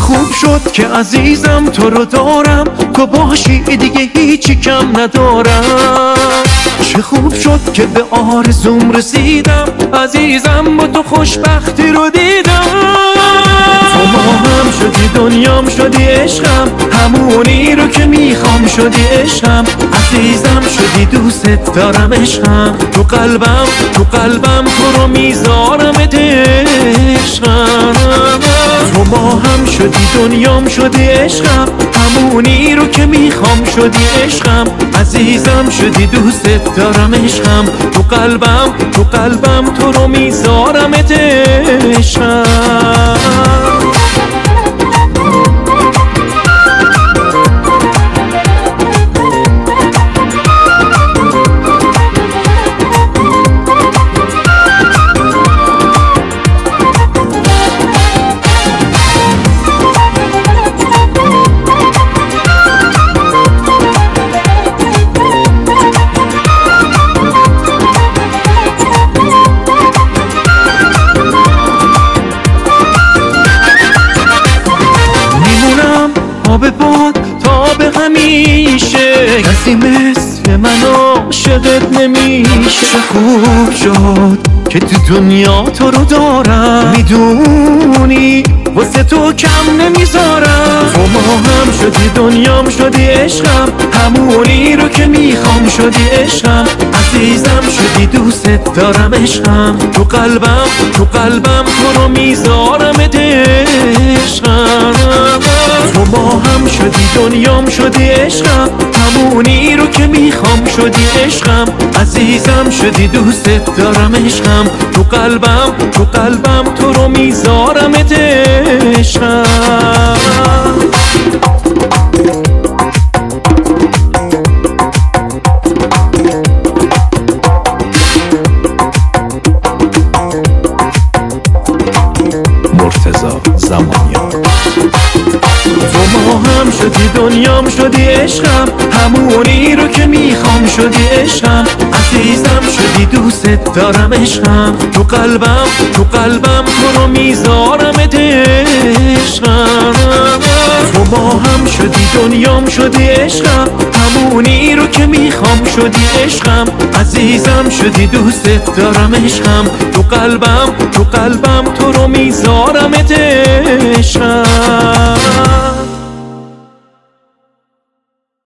خوب شد که عزیزم تو رو دارم، تو باشی دیگه هیچی کم ندارم. چه خوب شد که به آرزوم رسیدم، عزیزم با تو خوشبختی رو دیدم. تو ماهم شدی دنیام شدی عشقم، همونی رو که میخوام شدی عشقم. عزیزم شدی دوست دارم عشقم، تو قلبم تو رو میذارم عشقم. تو ماهم شدی دنیام شدی عشقم، همونی رو که میخوام شدی عشقم. عزیزم شدی دوست دارم عشقم، تو قلبم تو رو میذارم عشقم. به باد تا به همیشه، کسی مثل من عاشقت نمیشه. چه خوب شد که تو دنیا تو رو دارم، میدونی واسه تو کم نمیذارم. تو ماهم شدی دنیام شدی عشقم، همونی رو که میخوام شدی عشقم. عزیزم شدی دوست دارم عشقم، تو قلبم تو رو میذارم عشقم. تو ماهم شدی دنیام شدی عشقم، همونی رو که میخوام شدی عشقم. عزیزم شدی دوست دارم عشقم، تو قلبم تو رو میذارم عشقم. مرتضی زمانیان. تو ماهم شدی دنیام شدی عشقم، همونی رو که میخوام شدی عشقم. عزیزم شدی دوست دارم عشقم، تو قلبم تو رو میذارم عشقم. تو ماهم شدی دنیام شدی عشقم، همونی رو که میخوام شدی عشقم. عزیزم شدی دوست دارم عشقم، تو قلبم تو رو میذارم عشقم.